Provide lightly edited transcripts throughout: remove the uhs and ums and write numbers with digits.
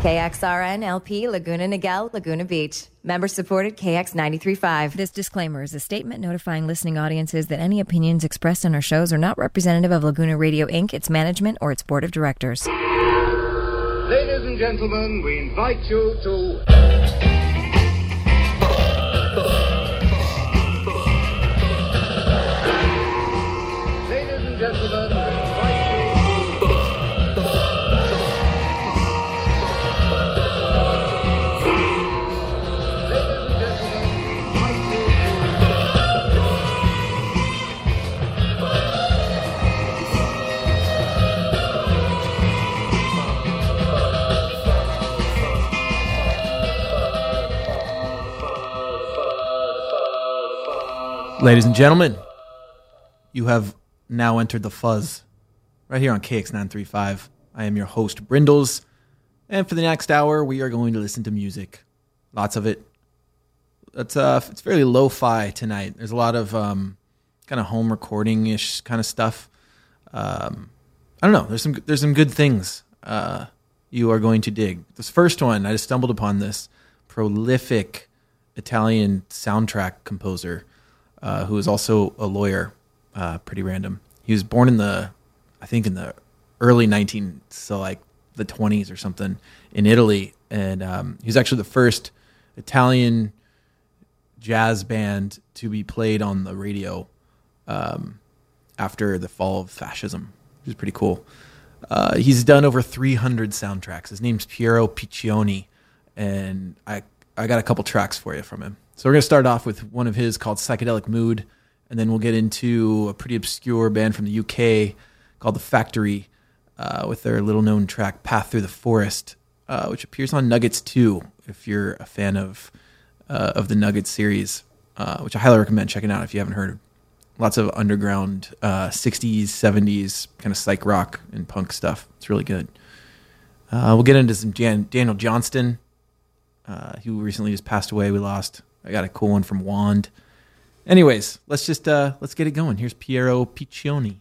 KXRN LP Laguna Niguel, Laguna Beach. Member supported KX 93.5. This disclaimer is a statement notifying listening audiences that any opinions expressed on our shows are not representative of Laguna Radio Inc., its management, or its board of directors. Ladies and gentlemen, we invite you to... Ladies and gentlemen, we invite you... Ladies and gentlemen, you have now entered the fuzz right here on KX 935. I am your host, Brindles, and for the next hour, we are going to listen to music. Lots of it. It's fairly lo-fi tonight. There's a lot of kind of home recording-ish kind of stuff. I don't know. There's some good things you are going to dig. This first one, I just stumbled upon this prolific Italian soundtrack composer. Who is also a lawyer, pretty random. He was born in the early the 20s or something in Italy. And he was actually the first Italian jazz band to be played on the radio after the fall of fascism, which is pretty cool. He's done over 300 soundtracks. His name's Piero Piccioni, and I got a couple tracks for you from him. So we're going to start off with one of his called Psychedelic Mood, and then we'll get into a pretty obscure band from the UK called The Factory with their little-known track Path Through the Forest, which appears on Nuggets 2, if you're a fan of the Nuggets series, which I highly recommend checking out if you haven't heard. Lots of underground 60s, 70s kind of psych rock and punk stuff. It's really good. We'll get into some Daniel Johnston, who recently just passed away. We lost. I got a cool one from Wand. Anyways, let's get it going. Here's Piero Piccioni.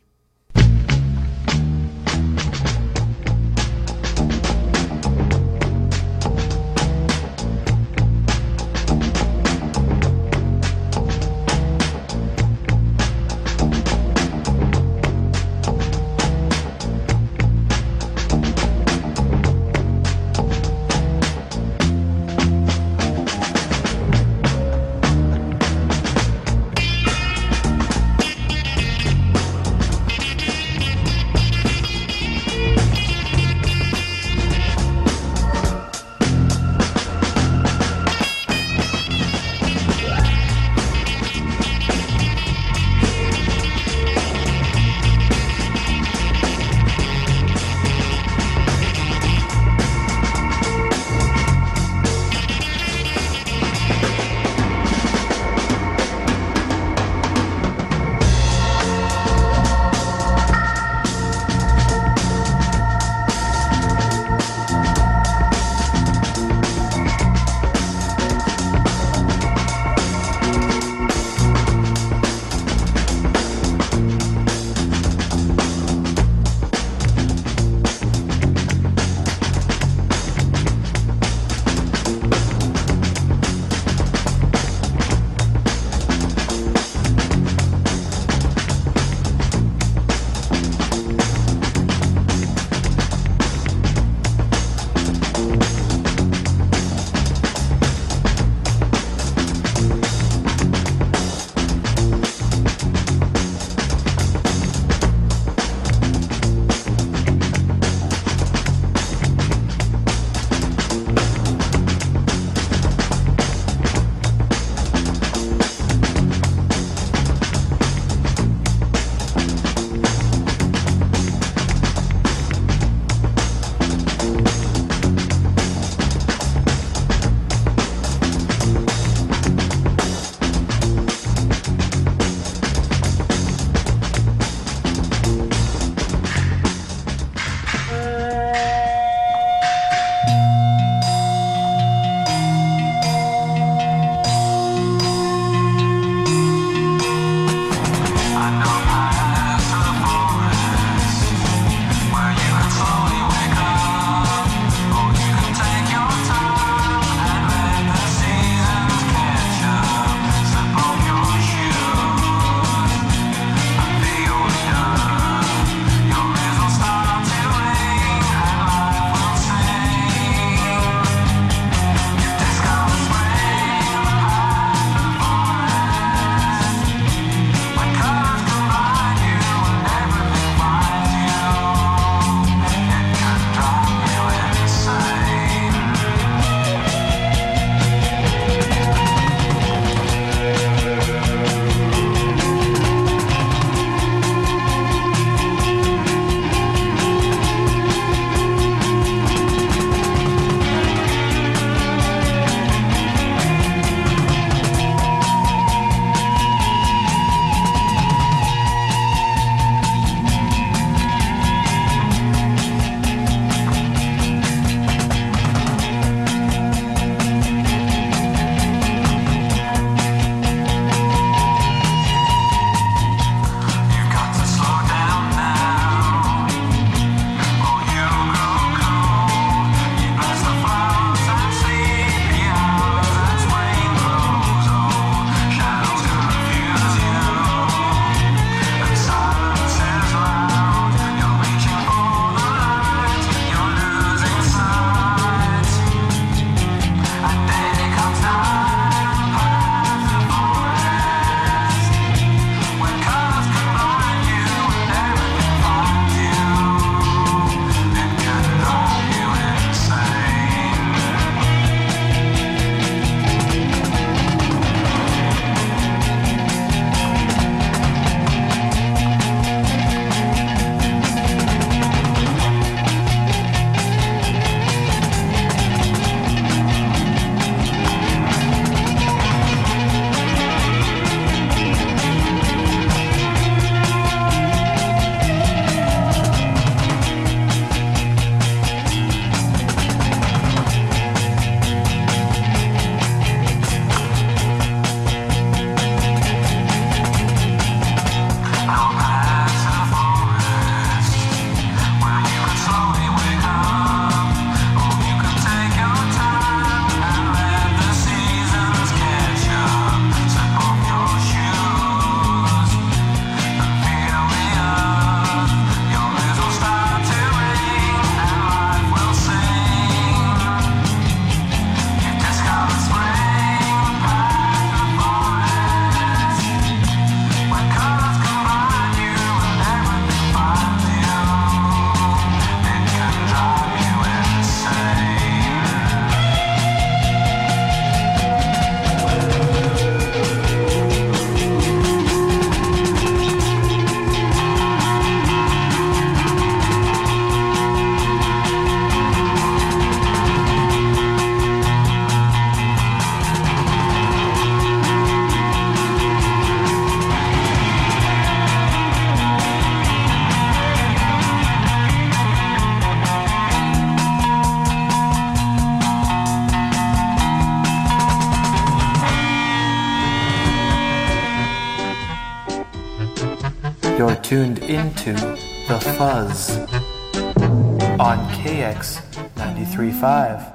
tuned into The Fuzz on KX 93.5.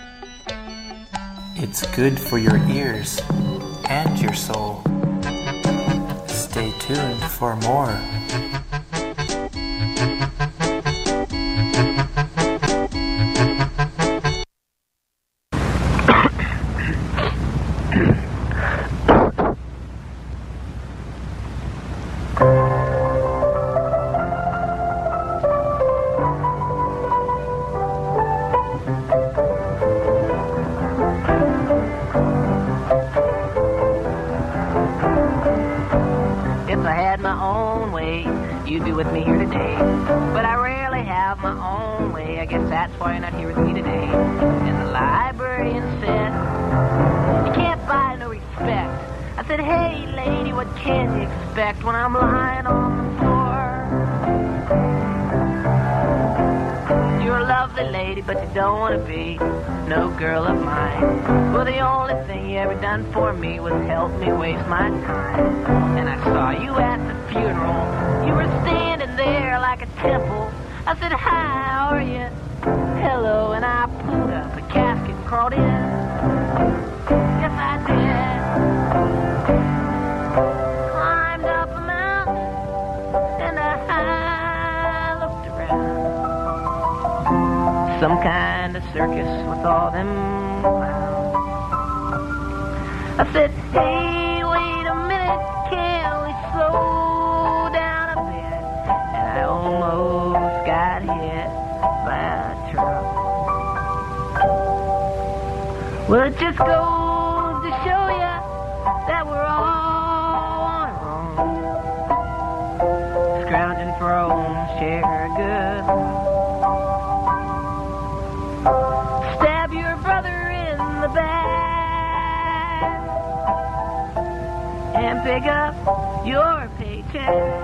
It's good for your ears and your soul. Stay tuned for more. You'd be with me here today, but I rarely have my own way. I guess that's why you're not here with me today. And the librarian said, you can't buy no respect. I said, hey lady, what can you expect when I'm lying on the floor? You're a lovely lady, but you don't want to be no girl of mine. Well, the only thing you ever done for me was help me waste my time. And I saw you at the funeral. You were standing there like a temple. I said, hi, how are you? Hello, and I pulled up a casket and crawled in. Yes, I did. Climbed up a mountain, and I looked around. Some kind of circus with all them clowns. I said, hey, wait a minute, can we slow down a bit? And I almost got hit by a truck. Well, it just goes to show you that we're all on our own, scrounging for our own share of good. Stab your brother in the back and pick up your paycheck.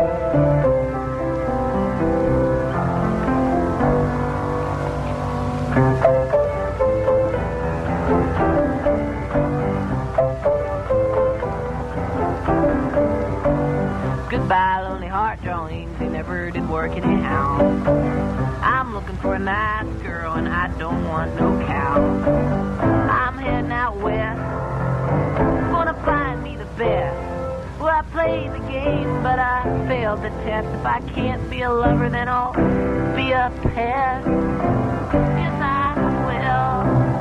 Goodbye, lonely heart drawings, they never did work anyhow. I'm looking for a nice girl and I don't want no cow. I'm heading out west, gonna find me the best. Well, I played the game, but I failed the test. If I can't be a lover, then I'll be a pest. Yes, I will.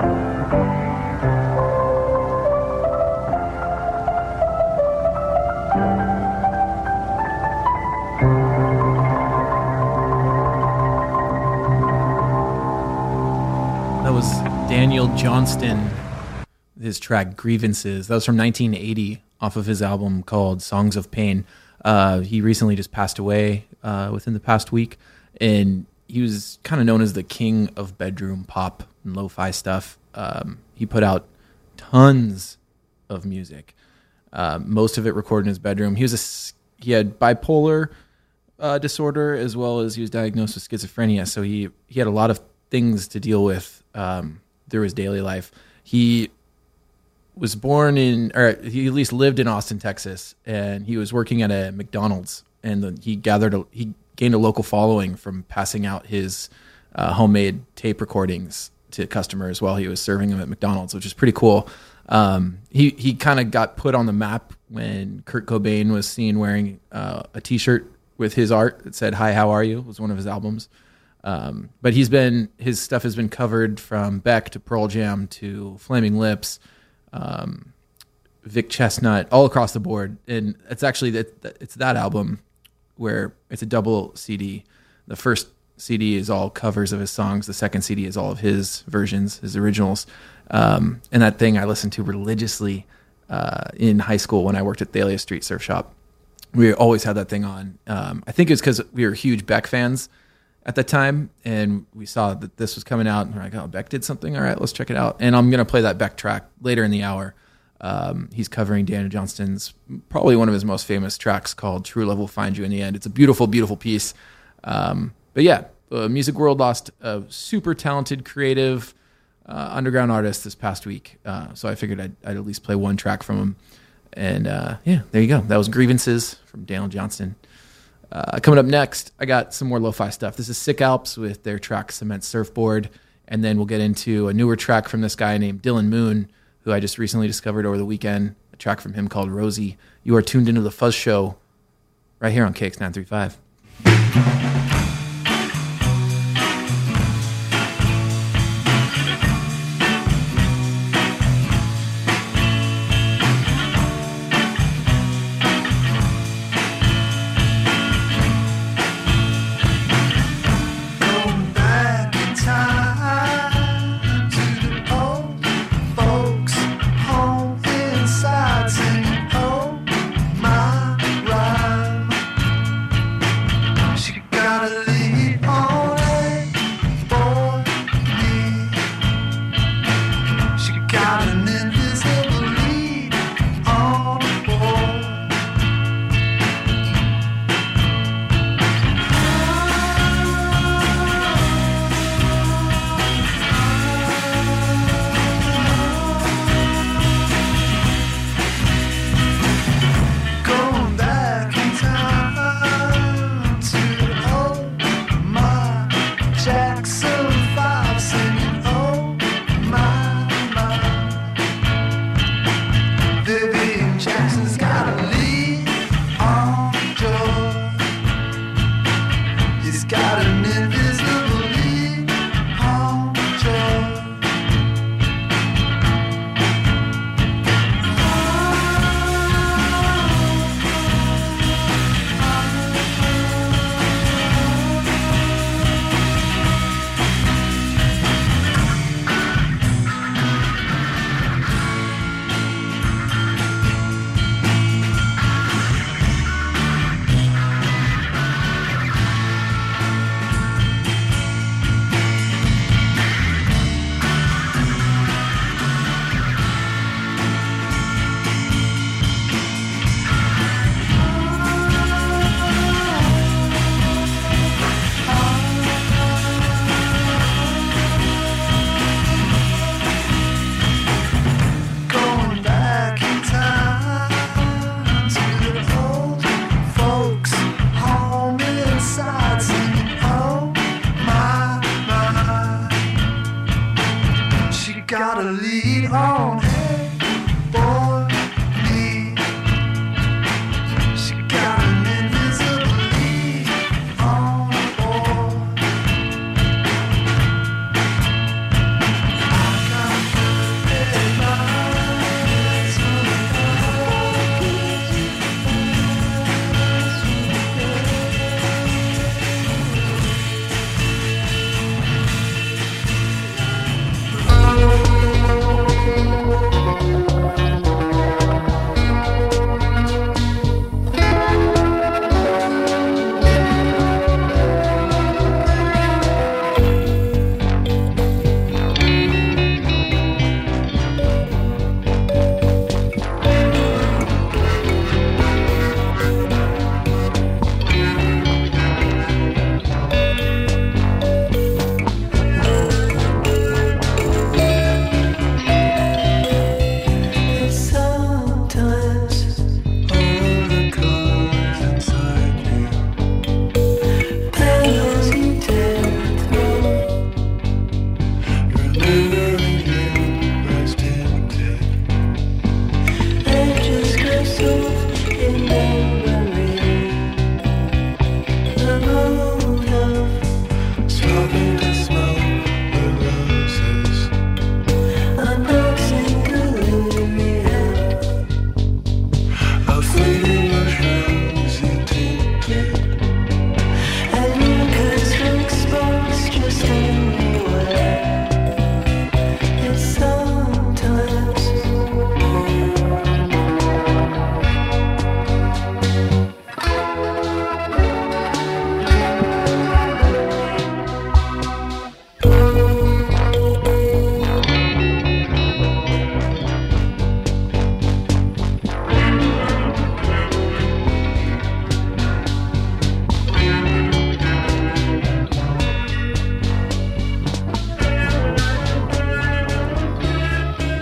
That was Daniel Johnston, his track Grievances. That was from 1980 off of his album called Songs of Pain. He recently just passed away within the past week, and he was kind of known as the king of bedroom pop and lo-fi stuff. He put out tons of music, most of it recorded in his bedroom. He had bipolar disorder, as well as he was diagnosed with schizophrenia, so he had a lot of things to deal with through his daily life. He was born he at least lived in Austin, Texas, and he was working at a McDonald's, and he gained a local following from passing out his homemade tape recordings to customers while he was serving them at McDonald's, which is pretty cool. He kind of got put on the map when Kurt Cobain was seen wearing a T-shirt with his art that said "Hi, how are you?" It was one of his albums. But his stuff has been covered from Beck to Pearl Jam to Flaming Lips, Vic Chestnut, all across the board. And it's actually it's that album where it's a double CD. The first CD is all covers of his songs. The second CD is all of his versions, his originals. And that thing I listened to religiously in high school when I worked at Thalia Street Surf Shop. We always had that thing on. I think it's because we were huge Beck fans at the time, and we saw that this was coming out, and we're like, oh, Beck did something? All right, let's check it out. And I'm going to play that Beck track later in the hour. He's covering Daniel Johnston's, probably one of his most famous tracks, called True Love Will Find You in the End. It's a beautiful, beautiful piece. But yeah, the music world lost a super talented, creative underground artist this past week. So I figured I'd at least play one track from him. And yeah, there you go. That was Grievances from Daniel Johnston. Coming up next, I got some more lo-fi stuff. This is Sick Alps with their track Cement Surfboard. And then we'll get into a newer track from this guy named Dylan Moon, who I just recently discovered over the weekend. A track from him called Rosie. You are tuned into The Fuzz Show right here on KX935.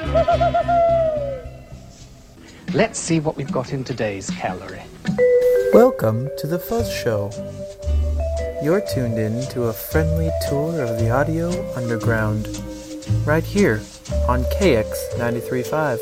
Let's see what we've got in today's calorie. Welcome to the Fuzz Show. You're tuned in to a friendly tour of the audio underground, right here on KX 93.5.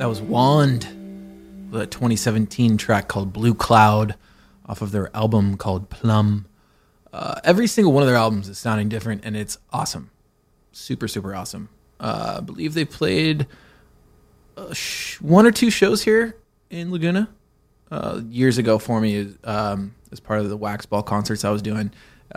That was Wand, the 2017 track called Blue Cloud off of their album called Plum. Every single one of their albums is sounding different, and it's awesome. Super, super awesome. I believe they played one or two shows here in Laguna years ago for me as part of the Wax Ball concerts I was doing.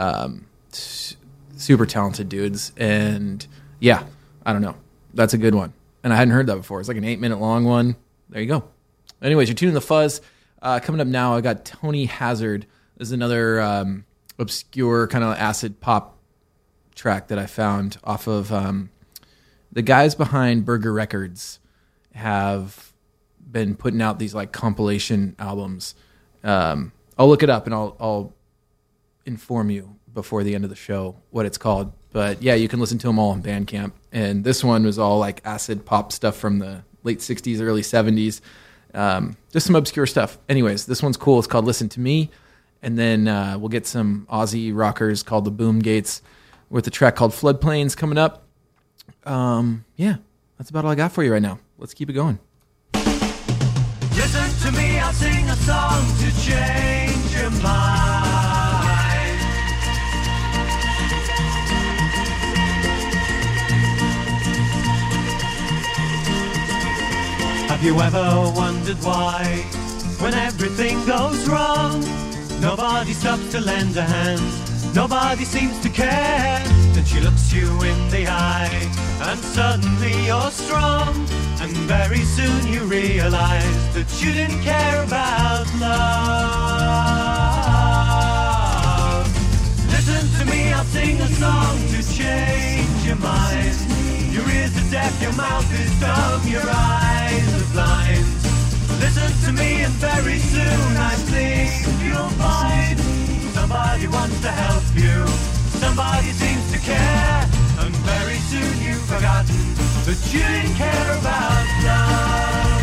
Super talented dudes, and yeah, I don't know. That's a good one. And I hadn't heard that before. It's like an 8-minute long one. There you go. Anyways, you're tuning the Fuzz. Coming up now, I got Tony Hazard. This is another obscure kind of acid pop track that I found off of the guys behind Burger Records have been putting out these like compilation albums. I'll look it up and I'll inform you before the end of the show what it's called. But yeah, you can listen to them all on Bandcamp. And this one was all like acid pop stuff from the late 60s, early 70s. Just some obscure stuff. Anyways, this one's cool. It's called Listen to Me. And then we'll get some Aussie rockers called the Boom Gates with a track called Floodplains coming up. Yeah, that's about all I got for you right now. Let's keep it going. Listen to me, I'll sing a song to change your mind. Have you ever wondered why, when everything goes wrong, nobody stops to lend a hand, nobody seems to care? Then she looks you in the eye, and suddenly you're strong, and very soon you realize that you didn't care about love. Listen to me, I'll sing a song to change your mind. Your ears are deaf, your mouth is dumb, your eyes are blind. Listen to me and very soon I think you'll find somebody wants to help you, somebody seems to care, and very soon you've forgotten that you didn't care about love.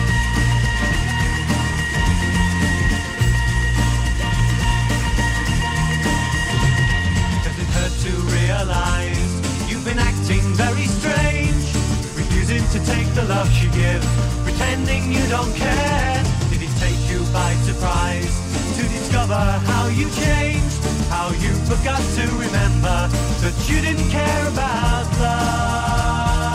Does it hurt to realize you've been acting very strange, refusing to take the love she gives, pretending you don't care? Did it take you by surprise to discover how you changed, how you forgot to remember that you didn't care about love?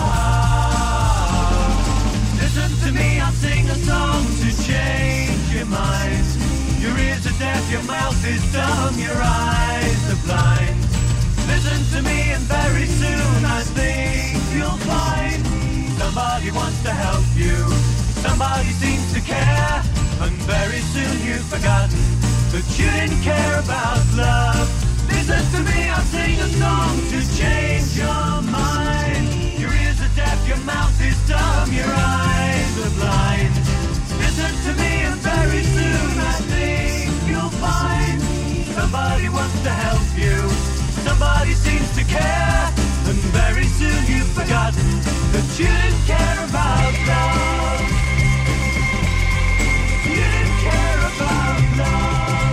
Listen to me, I'll sing a song to change your mind. Your ears are deaf, your mouth is dumb, your eyes are blind. Listen to me and very soon I think you'll find somebody wants to help you, somebody seems to care, and very soon you've forgotten that you didn't care about love. Listen to me, I'll sing a song to change your mind. Your ears are deaf, your mouth is dumb, your eyes are blind. Listen to me and very soon I think you'll find somebody wants to help you, somebody seems to care, and very soon you've forgotten that you didn't care about love. You didn't care about love.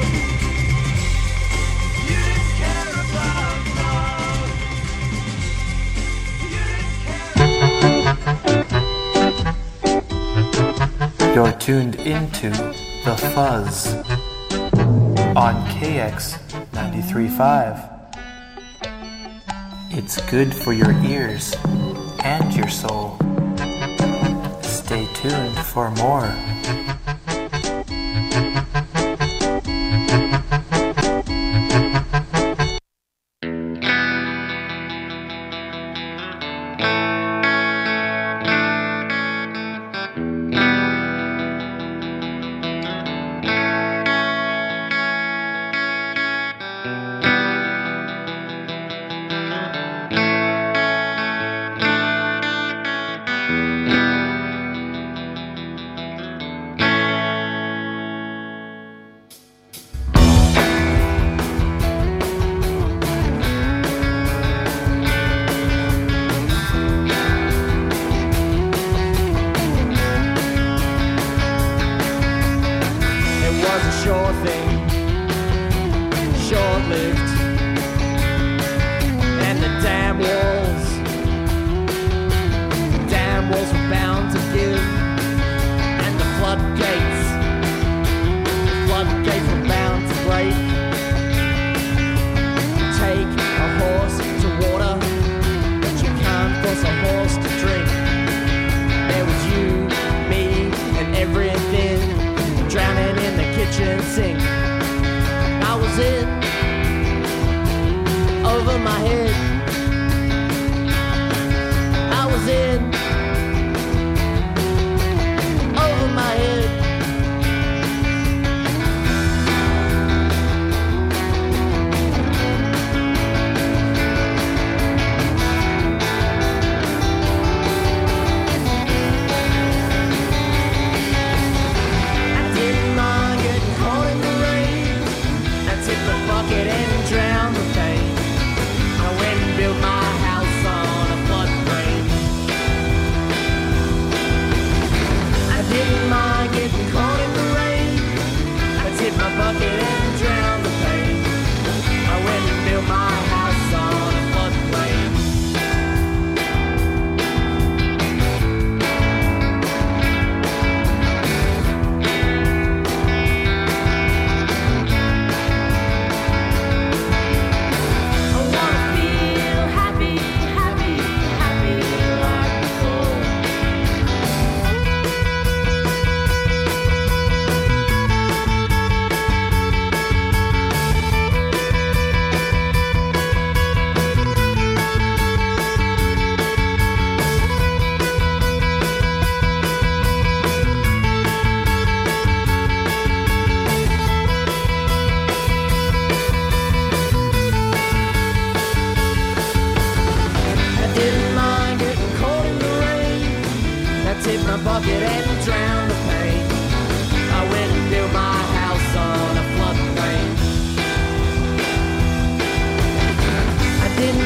You didn't care about love. You didn't care. You're tuned into The Fuzz on KX 93.5. It's good for your ears and your soul. Stay tuned for more.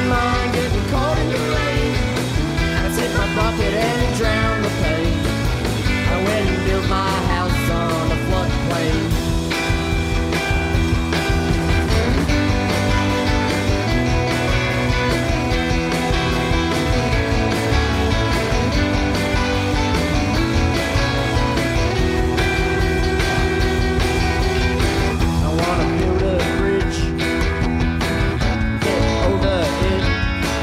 didn't mind getting caught in the rain. I took my bucket and drowned the pain. I went and built my house on a floodplain. I wanna build a bridge, get over it.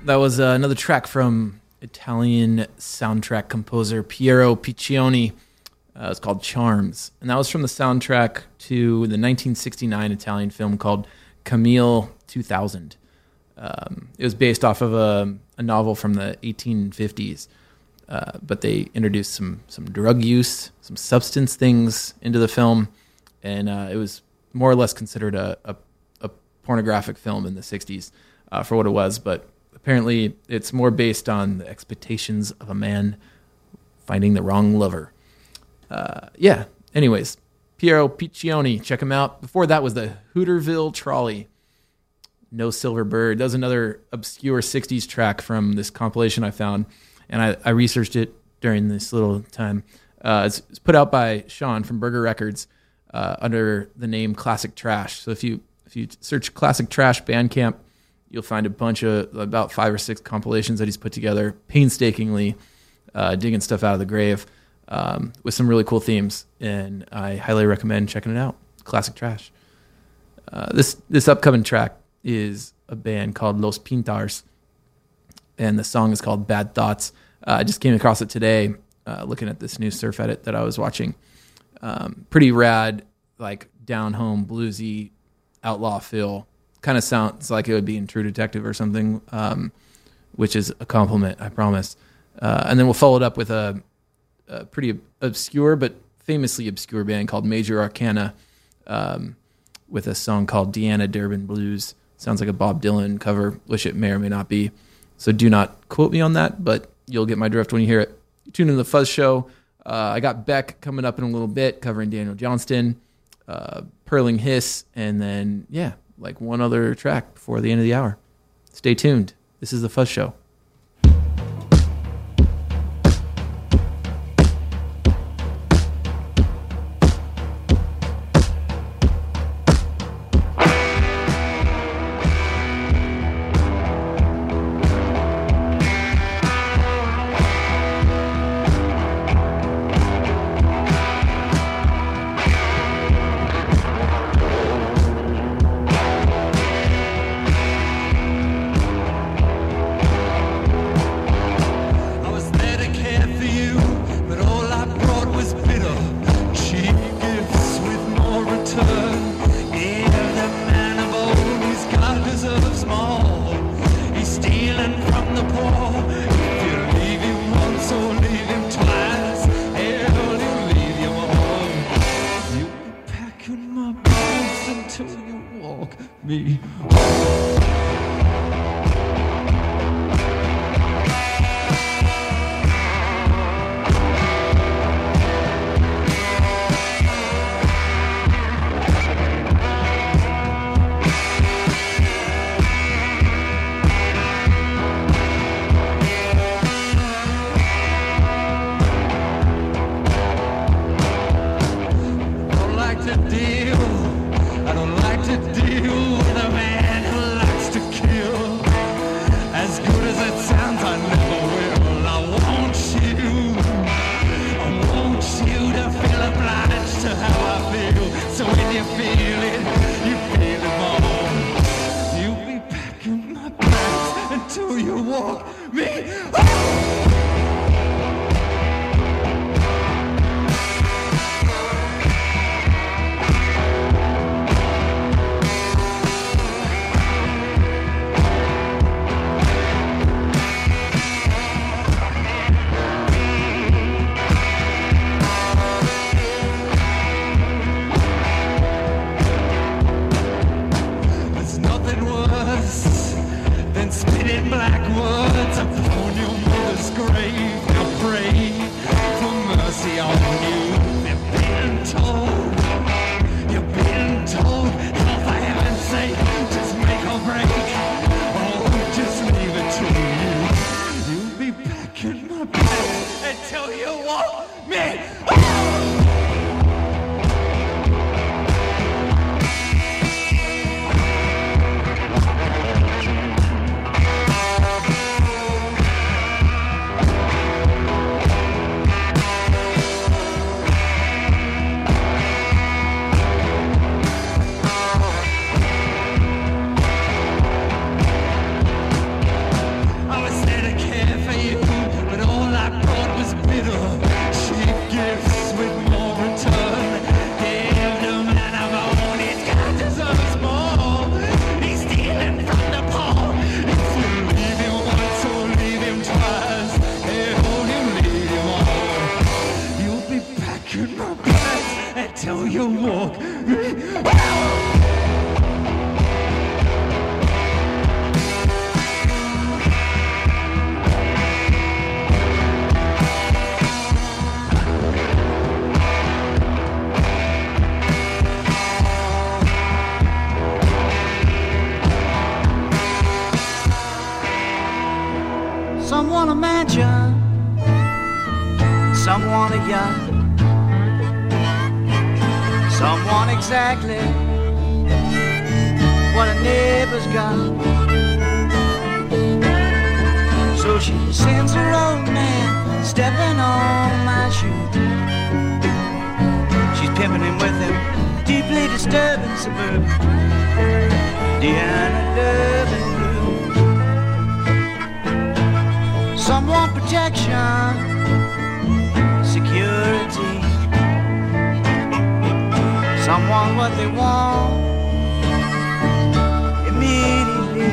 That was another track from Italian soundtrack composer Piero Piccioni. It's called Charms. And that was from the soundtrack to the 1969 Italian film called Camille 2000. It was based off of a novel from the 1850s. But they introduced some drug use, some substance things into the film. And it was more or less considered a pornographic film in the 60s for what it was. But apparently it's more based on the expectations of a man finding the wrong lover. Anyways, Piero Piccioni, check him out. Before that was the Hooterville Trolley, No Silver Bird. That was another obscure 60s track from this compilation I found, and I researched it during this little time. It's put out by Sean from Burger Records under the name Classic Trash. So if you search Classic Trash Bandcamp, you'll find a bunch of about 5 or 6 compilations that he's put together painstakingly, digging stuff out of the grave, with some really cool themes. And I highly recommend checking it out. Classic Trash. This upcoming track is a band called Los Pintars, and the song is called Bad Thoughts. I just came across it today, looking at this new surf edit that I was watching. Pretty rad, like down home bluesy outlaw feel. Kind of sounds like it would be in True Detective or something, which is a compliment, I promise. And then we'll follow it up with a pretty obscure but famously obscure band called Major Arcana, with a song called Deanna Durbin Blues. Sounds like a Bob Dylan cover, which it may or may not be. So do not quote me on that, but you'll get my drift when you hear it. Tune in to the Fuzz Show. I got Beck coming up in a little bit, covering Daniel Johnston, Purling Hiss, and then, like one other track before the end of the hour. Stay tuned. This is the Fuzz Show. tell you, look. Someone a mansion, someone a yacht, someone exactly what a neighbor's got. So she sends her old man stepping on my shoe. She's pimping him with him, deeply disturbing suburban Deanna Durbin Blue. Someone protection, security. Someone what they want immediately.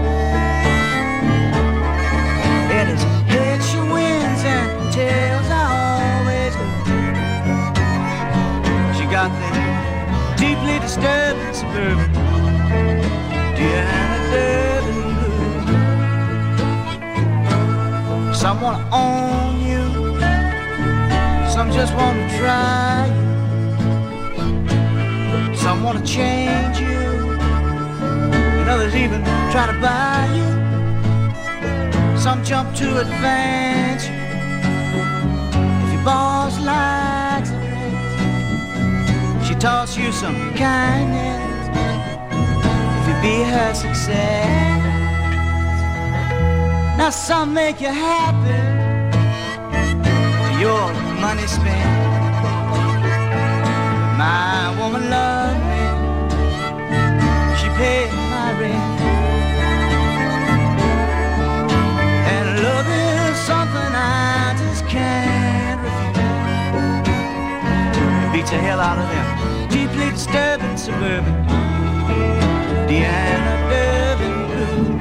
In his head she wins and tails I always lose. She got the deeply disturbing suburban Deanna Durbin Blue. Some wanna own you, some just wanna try you. Some wanna change you, and others even try to buy you. Some jump to advance you. If your boss likes a dress, she toss you some kindness. If you be her success, now some make you happy, your money spent. My woman loved me, she paid my rent. And love is something I just can't refuse. It beats the hell out of them deeply disturbing suburban Deanna Durbin Blues.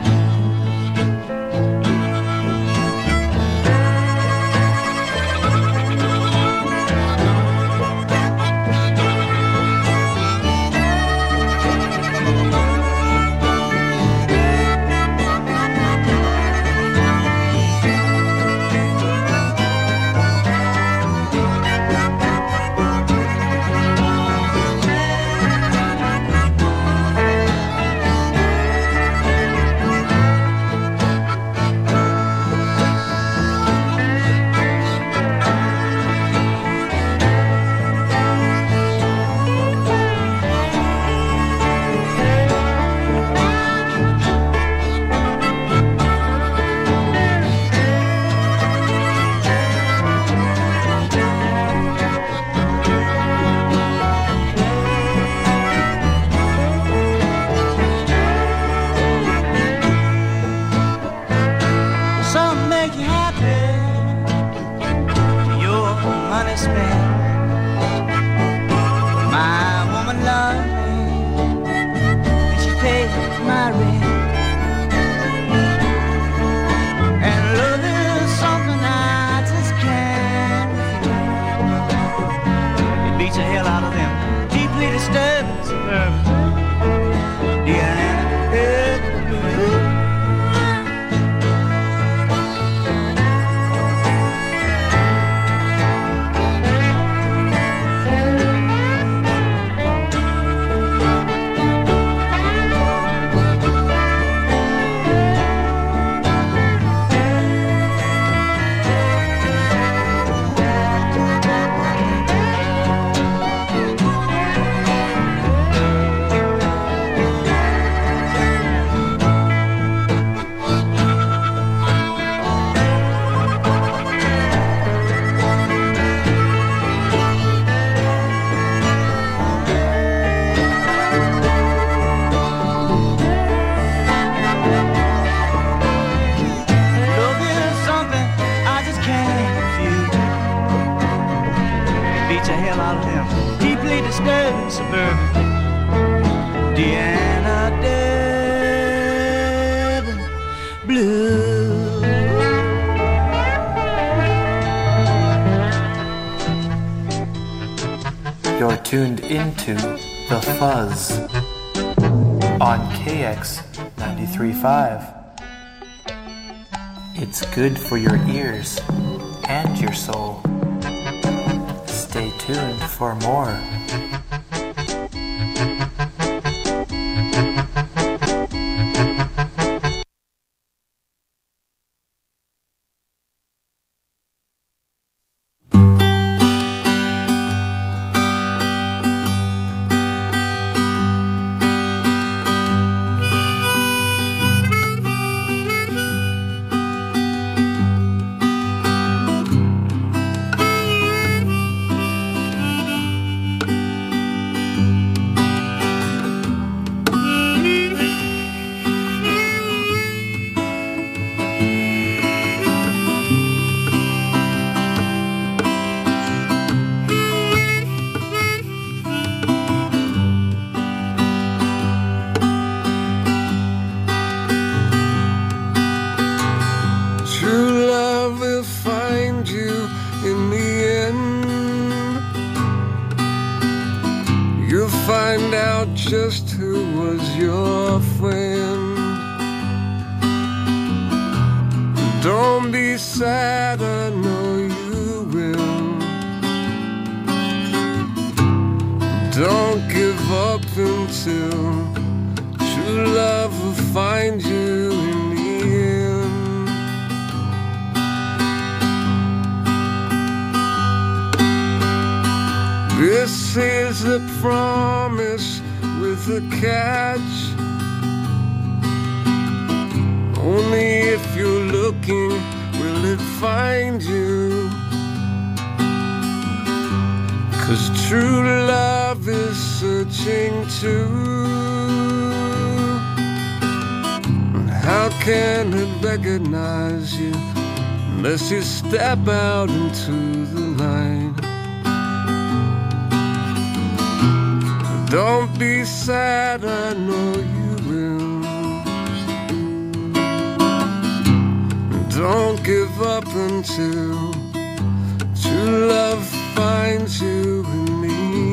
You're tuned into The Fuzz on KX 93.5. It's good for your ears and your soul. Stay tuned for more. Just who was your friend. Don't be sad, I know you will. Don't give up until true love will find you in the end. This is a promise with a catch. Only if you're looking will it find you. 'Cause true love is searching too. How can it recognize you unless you step out into the light? Don't be sad, I know you will. Don't give up until true love finds you in the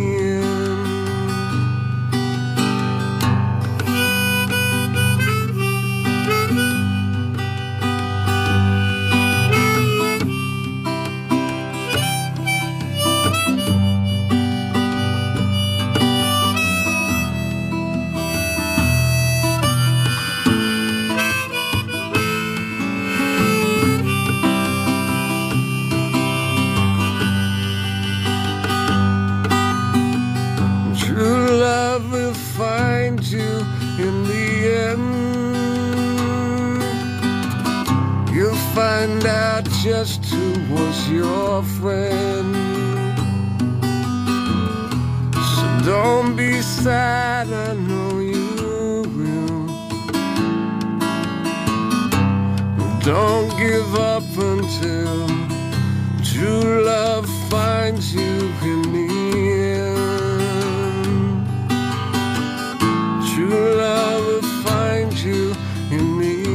find out just who was your friend. So don't be sad, I know you will. Don't give up until true love finds you in the end. True love will find you in the end.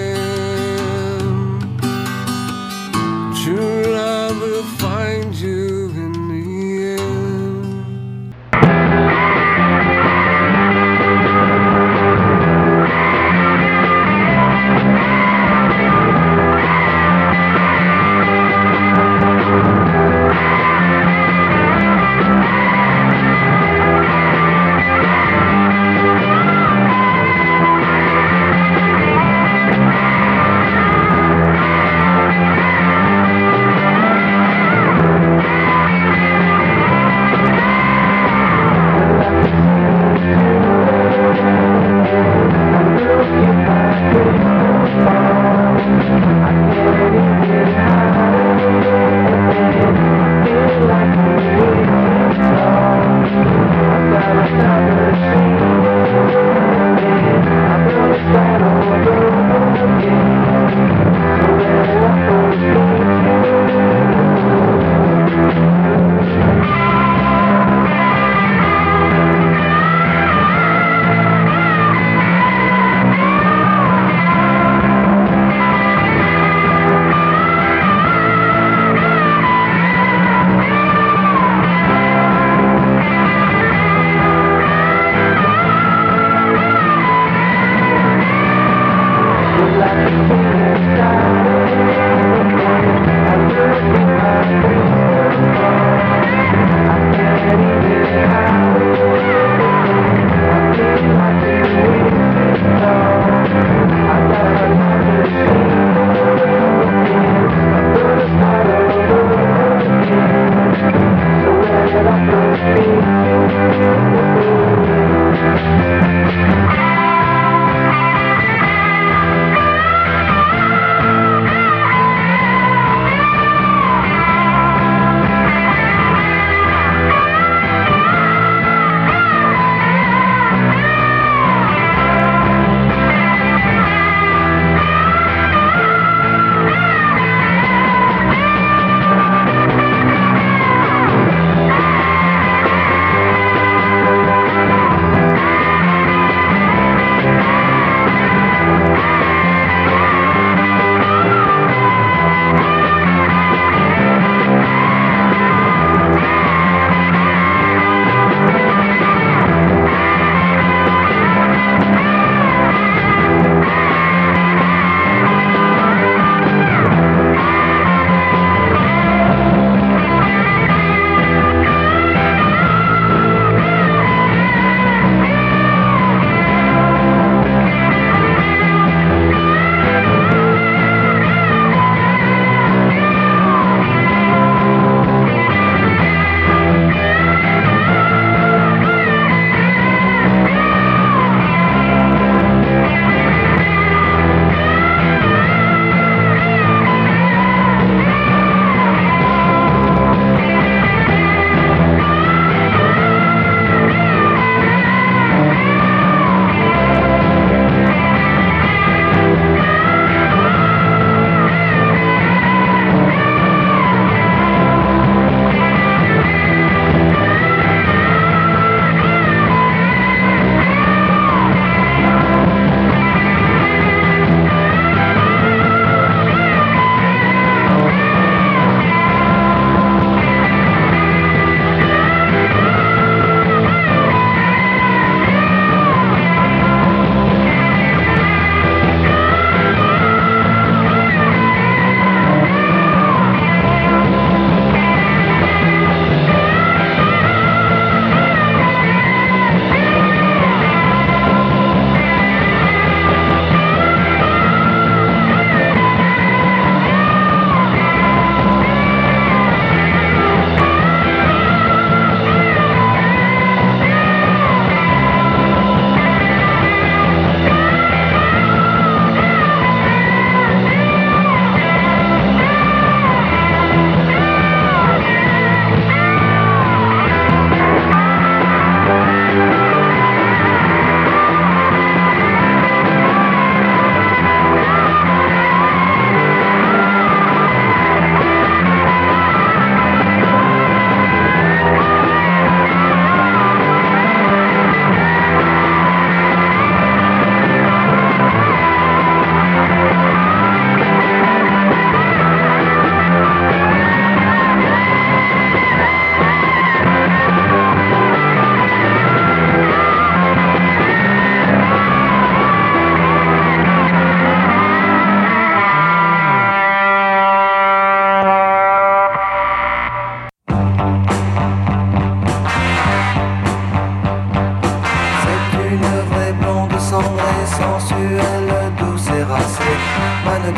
True love will find you in the end.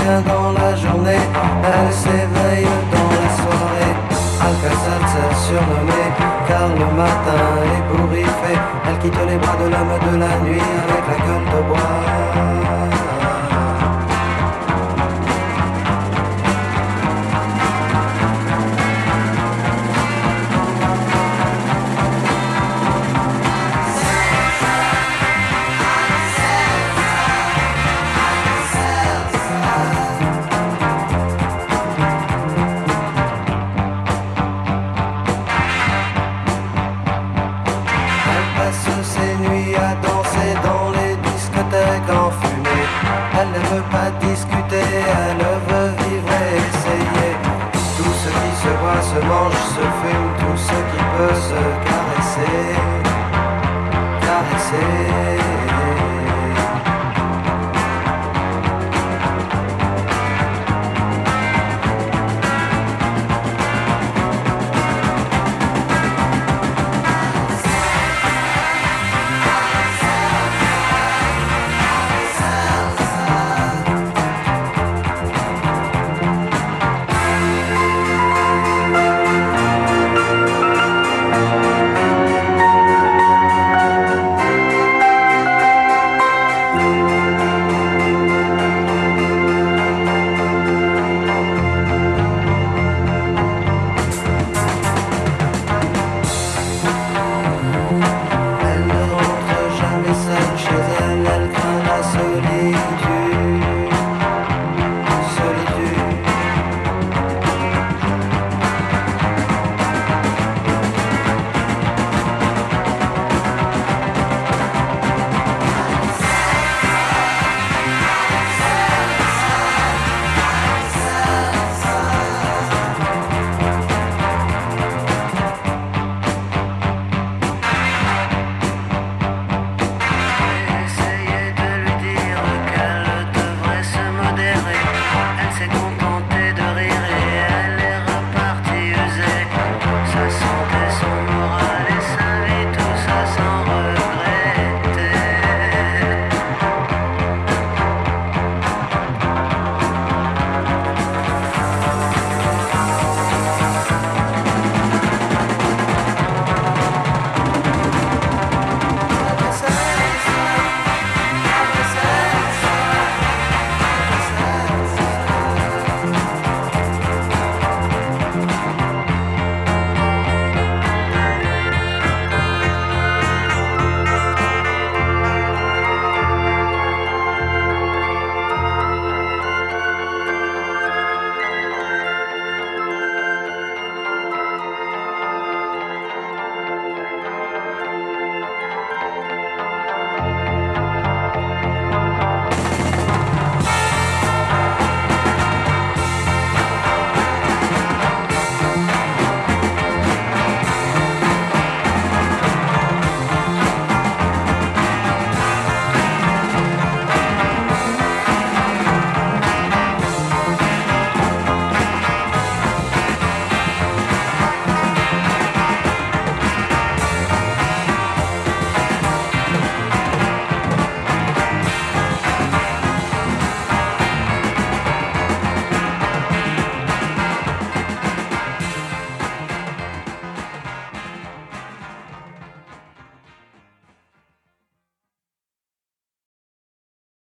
rien dans la journée, elle s'éveille dans la soirée. Alka-Seltzer surnommée, car le matin ébouriffé, elle quitte les bras de l'homme de la nuit avec la gueule de bois.